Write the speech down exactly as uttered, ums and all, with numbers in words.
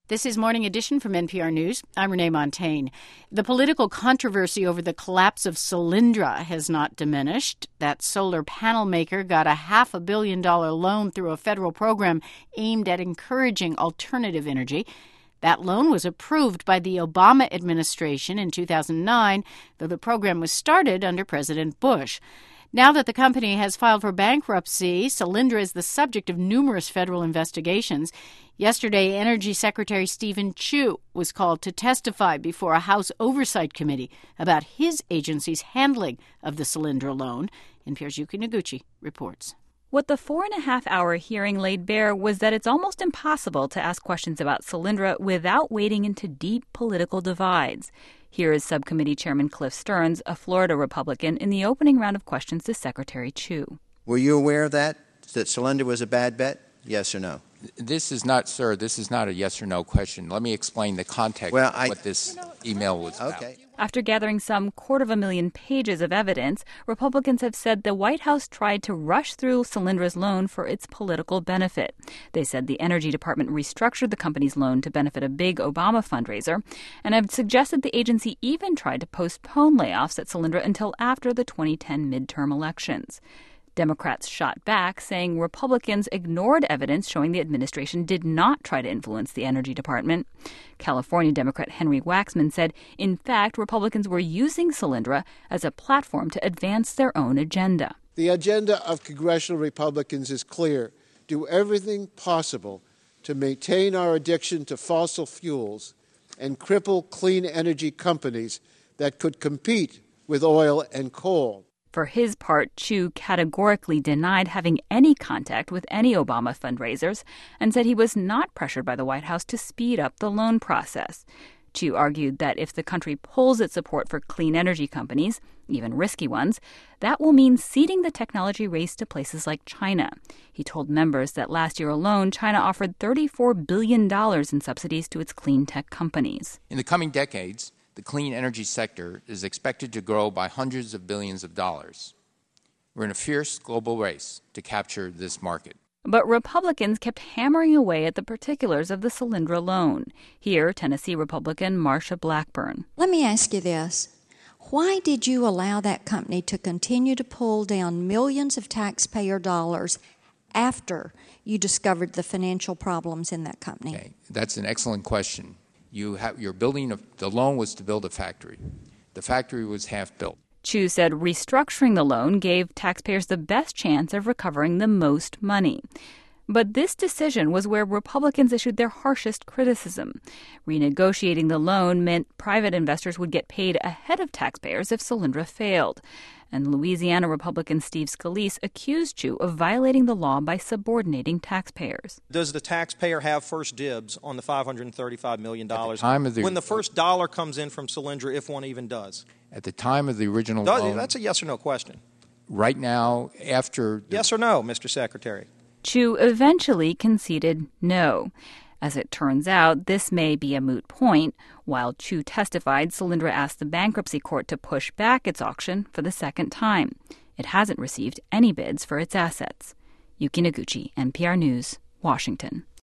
This is Morning Edition from N P R News. I'm Renee Montagne. The political controversy over the collapse of Solyndra has not diminished. That solar panel maker got a half a billion dollar loan through a federal program aimed at encouraging alternative energy. That loan was approved by the Obama administration in two thousand nine, though the program was started under President Bush. Now that the company has filed for bankruptcy, Solyndra is the subject of numerous federal investigations. Yesterday, Energy Secretary Steven Chu was called to testify before a House Oversight Committee about his agency's handling of the Solyndra loan. N P R's Yuki Noguchi reports. What the four-and-a-half-hour hearing laid bare was that it's almost impossible to ask questions about Solyndra without wading into deep political divides. Here is Subcommittee Chairman Cliff Stearns, a Florida Republican, in the opening round of questions to Secretary Chu. Were you aware of that, that Solyndra was a bad bet? Yes or no? This is not, sir, this is not a yes or no question. Let me explain the context well, of I, what this email was about. Okay. After gathering some quarter of a million pages of evidence, Republicans have said the White House tried to rush through Solyndra's loan for its political benefit. They said the Energy Department restructured the company's loan to benefit a big Obama fundraiser, and have suggested the agency even tried to postpone layoffs at Solyndra until after the twenty ten midterm elections. Democrats shot back, saying Republicans ignored evidence showing the administration did not try to influence the Energy Department. California Democrat Henry Waxman said, in fact, Republicans were using Solyndra as a platform to advance their own agenda. The agenda of congressional Republicans is clear. Do everything possible to maintain our addiction to fossil fuels and cripple clean energy companies that could compete with oil and coal. For his part, Chu categorically denied having any contact with any Obama fundraisers and said he was not pressured by the White House to speed up the loan process. Chu argued that if the country pulls its support for clean energy companies, even risky ones, that will mean ceding the technology race to places like China. He told members that last year alone, China offered thirty-four billion dollars in subsidies to its clean tech companies. In the coming decades, the clean energy sector is expected to grow by hundreds of billions of dollars. We're in a fierce global race to capture this market. But Republicans kept hammering away at the particulars of the Solyndra loan. Here, Tennessee Republican Marsha Blackburn. Let me ask you this. Why did you allow that company to continue to pull down millions of taxpayer dollars after you discovered the financial problems in that company? Okay, that's an excellent question. You have, you're building a, the loan was to build a factory. The factory was half built. Chu said restructuring the loan gave taxpayers the best chance of recovering the most money. But this decision was where Republicans issued their harshest criticism. Renegotiating the loan meant private investors would get paid ahead of taxpayers if Solyndra failed. And Louisiana Republican Steve Scalise accused Chu of violating the law by subordinating taxpayers. Does the taxpayer have first dibs on the five hundred thirty-five million dollars At the time of the, when the first dollar comes in from Solyndra, if one even does? At the time of the original Does, loan. That's a yes or no question. Right now, after... The, yes or no, Mister Secretary? Chu eventually conceded no. As it turns out, this may be a moot point. While Chu testified, Solyndra asked the bankruptcy court to push back its auction for the second time. It hasn't received any bids for its assets. Yuki Noguchi, N P R News, Washington.